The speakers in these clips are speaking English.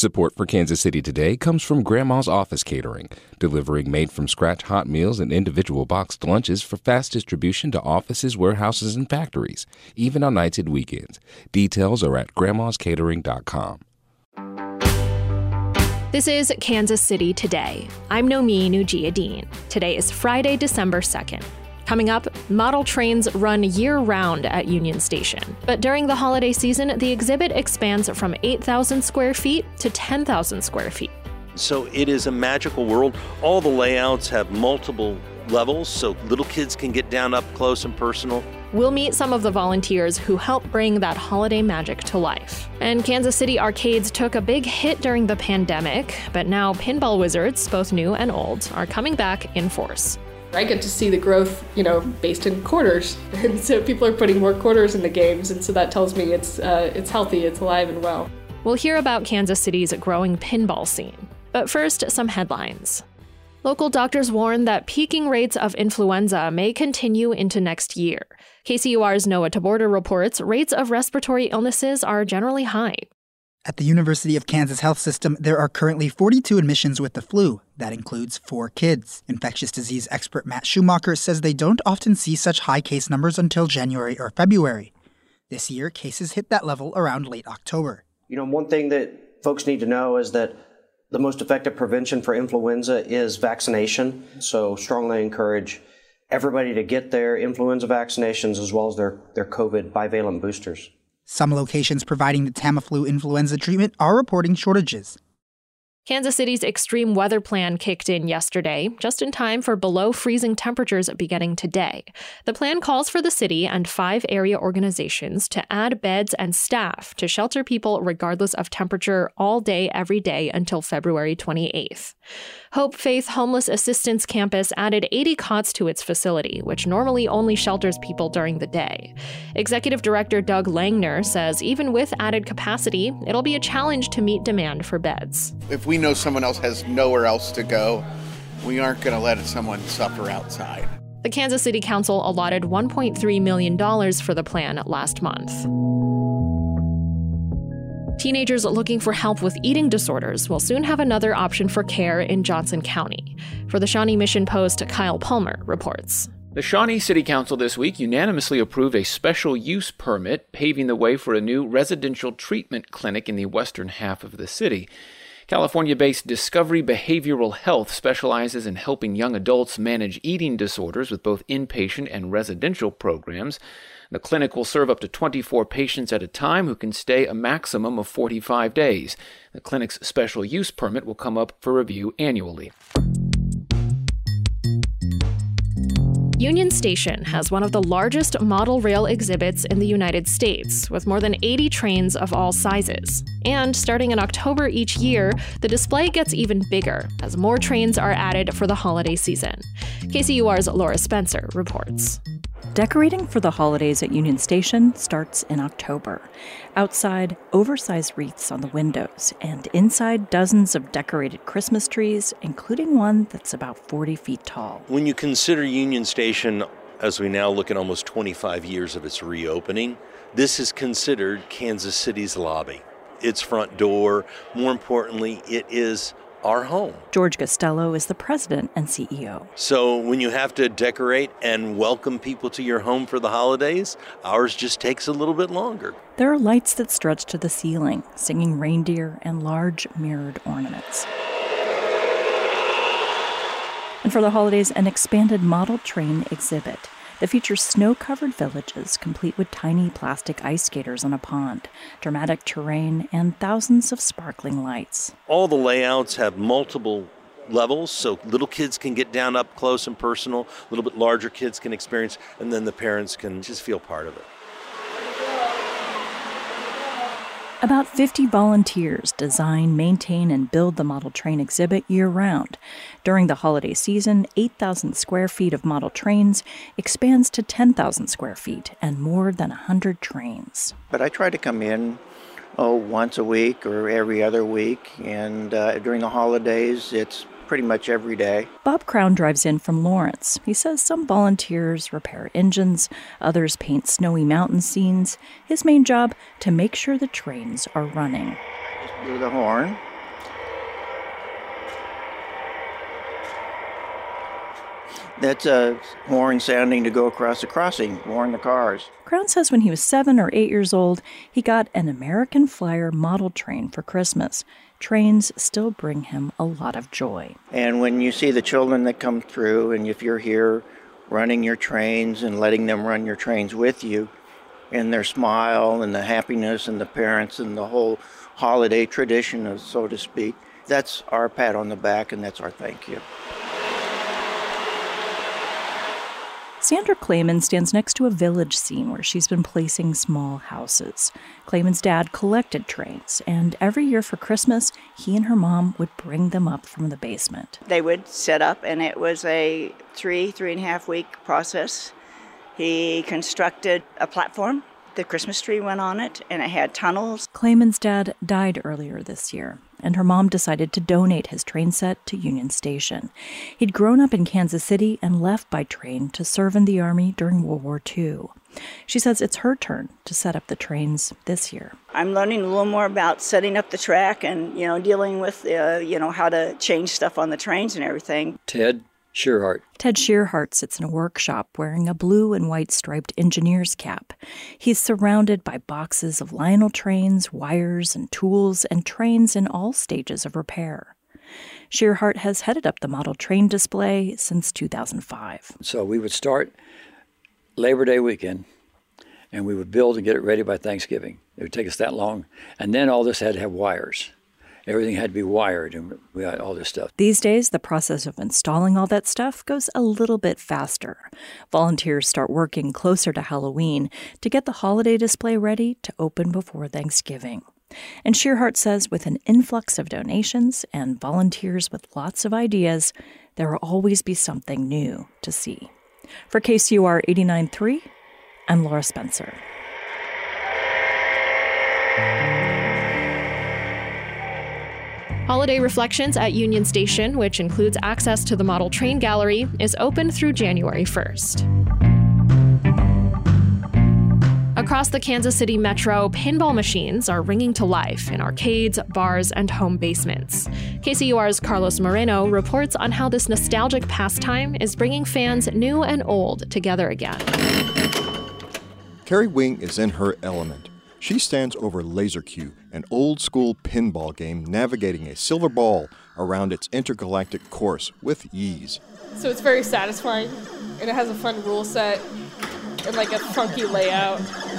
Support for Kansas City Today comes from Grandma's Office Catering, delivering made-from-scratch hot meals and individual boxed lunches for fast distribution to offices, warehouses, and factories, even on nights and weekends. Details are at grandmascatering.com. This is Kansas City Today. I'm Nomi Nujiadeen. Today is Friday, December 2nd. Coming up, model trains run year-round at Union Station. But during the holiday season, the exhibit expands from 8,000 square feet to 10,000 square feet. So it is a magical world. All the layouts have multiple levels, so little kids can get down up close and personal. We'll meet some of the volunteers who help bring that holiday magic to life. And Kansas City arcades took a big hit during the pandemic, but now pinball wizards, both new and old, are coming back in force. I get to see the growth, based in quarters. And so people are putting more quarters in the games, and so that tells me it's healthy, it's alive and well. We'll hear about Kansas City's growing pinball scene. But first, some headlines. Local doctors warn that peaking rates of influenza may continue into next year. KCUR's Noah Taborda reports rates of respiratory illnesses are generally high. At the University of Kansas Health System, there are currently 42 admissions with the flu. That includes 4 kids. Infectious disease expert Matt Schumacher says they don't often see such high case numbers until January or February. This year, cases hit that level around late October. One thing that folks need to know is that the most effective prevention for influenza is vaccination. So strongly encourage everybody to get their influenza vaccinations as well as their COVID bivalent boosters. Some locations providing the Tamiflu influenza treatment are reporting shortages. Kansas City's extreme weather plan kicked in yesterday, just in time for below freezing temperatures beginning today. The plan calls for the city and 5 area organizations to add beds and staff to shelter people regardless of temperature all day, every day until February 28th. Hope Faith Homeless Assistance Campus added 80 cots to its facility, which normally only shelters people during the day. Executive Director Doug Langner says even with added capacity, it'll be a challenge to meet demand for beds. If we know someone else has nowhere else to go, we aren't going to let someone suffer outside. The Kansas City Council allotted $1.3 million for the plan last month. Teenagers looking for help with eating disorders will soon have another option for care in Johnson County. For the Shawnee Mission Post, Kyle Palmer reports. The Shawnee City Council this week unanimously approved a special use permit, paving the way for a new residential treatment clinic in the western half of the city. California-based Discovery Behavioral Health specializes in helping young adults manage eating disorders with both inpatient and residential programs. The clinic will serve up to 24 patients at a time who can stay a maximum of 45 days. The clinic's special use permit will come up for review annually. Union Station has one of the largest model rail exhibits in the United States, with more than 80 trains of all sizes. And starting in October each year, the display gets even bigger as more trains are added for the holiday season. KCUR's Laura Spencer reports. Decorating for the holidays at Union Station starts in October. Outside, oversized wreaths on the windows, and inside, dozens of decorated Christmas trees, including one that's about 40 feet tall. When you consider Union Station, as we now look at almost 25 years of its reopening, this is considered Kansas City's lobby. Its front door, more importantly, it is our home. George Costello is the president and CEO. So when you have to decorate and welcome people to your home for the holidays, ours just takes a little bit longer. There are lights that stretch to the ceiling, singing reindeer and large mirrored ornaments. And for the holidays, an expanded model train exhibit that features snow-covered villages complete with tiny plastic ice skaters on a pond, dramatic terrain, and thousands of sparkling lights. All the layouts have multiple levels, so little kids can get down up close and personal, a little bit larger kids can experience, and then the parents can just feel part of it. About 50 volunteers design, maintain, and build the model train exhibit year-round. During the holiday season, 8,000 square feet of model trains expands to 10,000 square feet and more than 100 trains. But I try to come in once a week or every other week, and during the holidays, it's pretty much every day. Bob Crown drives in from Lawrence. He says some volunteers repair engines, others paint snowy mountain scenes. His main job, to make sure the trains are running. Just blow the horn, That's a horn sounding to go across the crossing, warn the cars. Crown says when he was 7 or 8 years old, he got an American Flyer model train for Christmas. Trains still bring him a lot of joy. And when you see the children that come through, and if you're here running your trains and letting them run your trains with you, and their smile and the happiness and the parents and the whole holiday tradition, so to speak, that's our pat on the back and that's our thank you. Sandra Clayman stands next to a village scene where she's been placing small houses. Clayman's dad collected trains, and every year for Christmas, he and her mom would bring them up from the basement. They would set up, and it was a 3.5 week process. He constructed a platform. The Christmas tree went on it, and it had tunnels. Clayman's dad died earlier this year, and her mom decided to donate his train set to Union Station. He'd grown up in Kansas City and left by train to serve in the Army during World War II. She says it's her turn to set up the trains this year. I'm learning a little more about setting up the track and, dealing with, how to change stuff on the trains and everything. Ted Shearhart. Ted Shearhart sits in a workshop wearing a blue and white striped engineer's cap. He's surrounded by boxes of Lionel trains, wires, and tools, and trains in all stages of repair. Shearhart has headed up the model train display since 2005. So we would start Labor Day weekend, and we would build and get it ready by Thanksgiving. It would take us that long. And then all this had to have wires. Everything had to be wired, and we had all this stuff. These days, the process of installing all that stuff goes a little bit faster. Volunteers start working closer to Halloween to get the holiday display ready to open before Thanksgiving. And Shearhart says with an influx of donations and volunteers with lots of ideas, there will always be something new to see. For KCUR 89.3, I'm Laura Spencer. Holiday Reflections at Union Station, which includes access to the model train gallery, is open through January 1st. Across the Kansas City metro, pinball machines are ringing to life in arcades, bars, and home basements. KCUR's Carlos Moreno reports on how this nostalgic pastime is bringing fans new and old together again. Carrie Wing is in her element. She stands over Laser Q, an old-school pinball game navigating a silver ball around its intergalactic course with ease. So it's very satisfying, and it has a fun rule set and like a funky layout.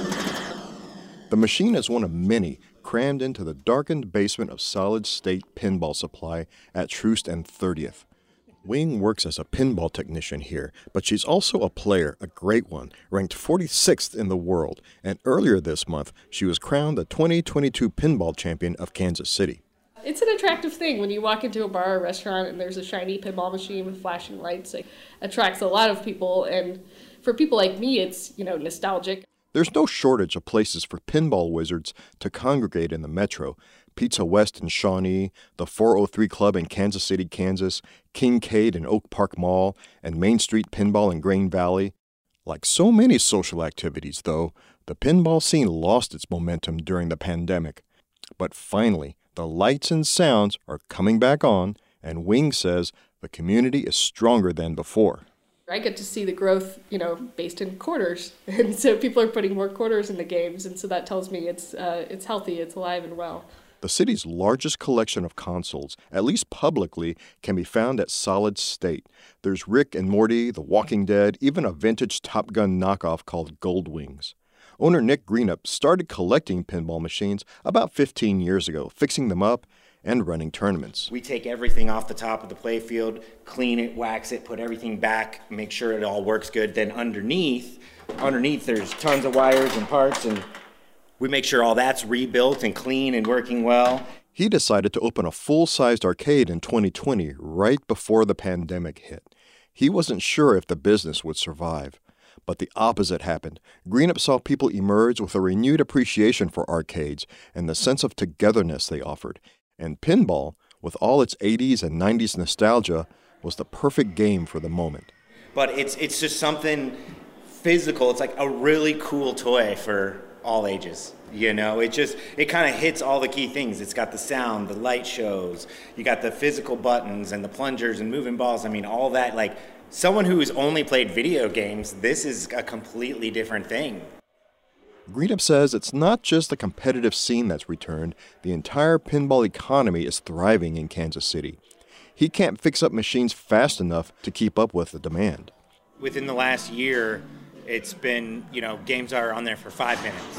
The machine is one of many crammed into the darkened basement of Solid State Pinball Supply at Troost and 30th. Wing works as a pinball technician here, but she's also a player, a great one, ranked 46th in the world, and earlier this month, she was crowned the 2022 Pinball Champion of Kansas City. It's an attractive thing when you walk into a bar or restaurant and there's a shiny pinball machine with flashing lights. It attracts a lot of people, and for people like me, it's, nostalgic. There's no shortage of places for pinball wizards to congregate in the metro. Pizza West in Shawnee, the 403 Club in Kansas City, Kansas, Kincaid and Oak Park Mall, and Main Street Pinball in Grain Valley. Like so many social activities, though, the pinball scene lost its momentum during the pandemic. But finally, the lights and sounds are coming back on, and Wing says the community is stronger than before. I get to see the growth, based in quarters. And so people are putting more quarters in the games, and so that tells me it's healthy, it's alive and well. The city's largest collection of consoles, at least publicly, can be found at Solid State. There's Rick and Morty, The Walking Dead, even a vintage Top Gun knockoff called Gold Wings. Owner Nick Greenup started collecting pinball machines about 15 years ago, fixing them up and running tournaments. We take everything off the top of the playfield, clean it, wax it, put everything back, make sure it all works good. Then underneath there's tons of wires and parts, and we make sure all that's rebuilt and clean and working well. He decided to open a full-sized arcade in 2020, right before the pandemic hit. He wasn't sure if the business would survive. But the opposite happened. Greenup saw people emerge with a renewed appreciation for arcades and the sense of togetherness they offered. And pinball, with all its 80s and 90s nostalgia, was the perfect game for the moment. But it's just something physical. It's like a really cool toy for all ages. It kind of hits all the key things. It's got the sound, the light shows, you got the physical buttons and the plungers and moving balls. I mean, all that, Someone who's only played video games, this is a completely different thing. Greenup says it's not just the competitive scene that's returned, the entire pinball economy is thriving in Kansas City. He can't fix up machines fast enough to keep up with the demand. Within the last year, it's been, games are on there for 5 minutes.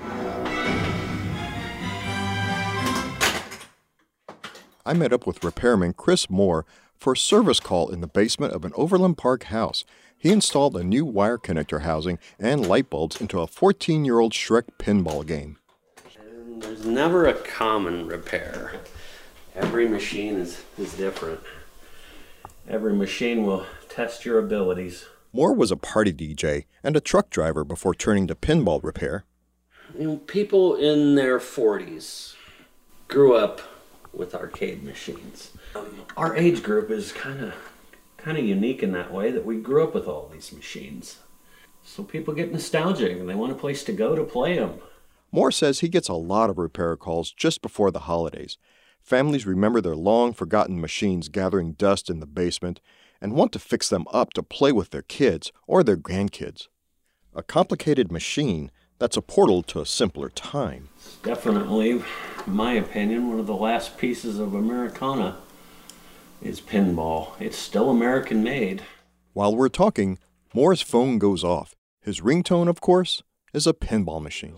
I met up with repairman Chris Moore for a service call in the basement of an Overland Park house. He installed a new wire connector housing and light bulbs into a 14-year-old Shrek pinball game. And there's never a common repair. Every machine is different. Every machine will test your abilities. Moore was a party DJ and a truck driver before turning to pinball repair. People in their 40s grew up with arcade machines. Our age group is kind of unique in that way, that we grew up with all these machines. So people get nostalgic and they want a place to go to play them. Moore says he gets a lot of repair calls just before the holidays. Families remember their long-forgotten machines gathering dust in the basement and want to fix them up to play with their kids or their grandkids. A complicated machine that's a portal to a simpler time. It's definitely, in my opinion, one of the last pieces of Americana is pinball. It's still American-made. While we're talking, Moore's phone goes off. His ringtone, of course, is a pinball machine.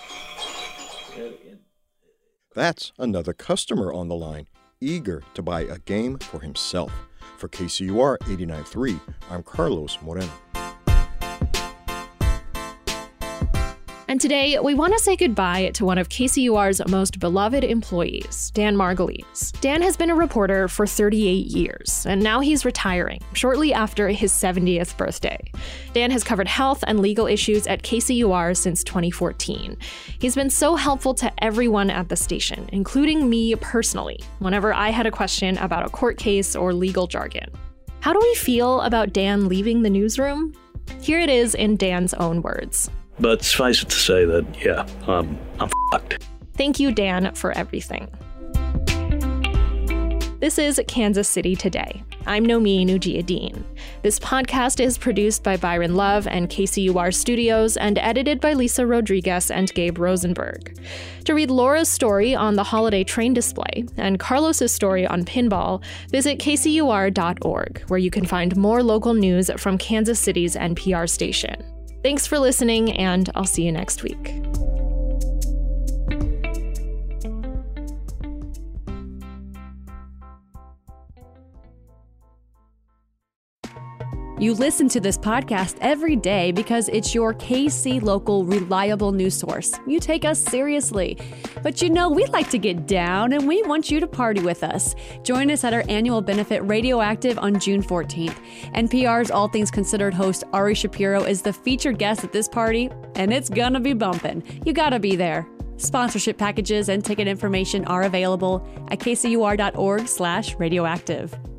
That's another customer on the line, eager to buy a game for himself. For KCUR 89.3, I'm Carlos Moreno. And today, we want to say goodbye to one of KCUR's most beloved employees, Dan Margulies. Dan has been a reporter for 38 years, and now he's retiring, shortly after his 70th birthday. Dan has covered health and legal issues at KCUR since 2014. He's been so helpful to everyone at the station, including me personally, whenever I had a question about a court case or legal jargon. How do we feel about Dan leaving the newsroom? Here it is in Dan's own words. But suffice it to say that, yeah, I'm fucked. Thank you, Dan, for everything. This is Kansas City Today. I'm Nomi Nujia-Dean. This podcast is produced by Byron Love and KCUR Studios and edited by Lisa Rodriguez and Gabe Rosenberg. To read Laura's story on the holiday train display and Carlos's story on pinball, visit kcur.org, where you can find more local news from Kansas City's NPR station. Thanks for listening, and I'll see you next week. You listen to this podcast every day because it's your KC local reliable news source. You take us seriously. But we like to get down and we want you to party with us. Join us at our annual benefit Radioactive on June 14th. NPR's All Things Considered host Ari Shapiro is the featured guest at this party, and it's gonna be bumpin'. You gotta be there. Sponsorship packages and ticket information are available at kcur.org/radioactive.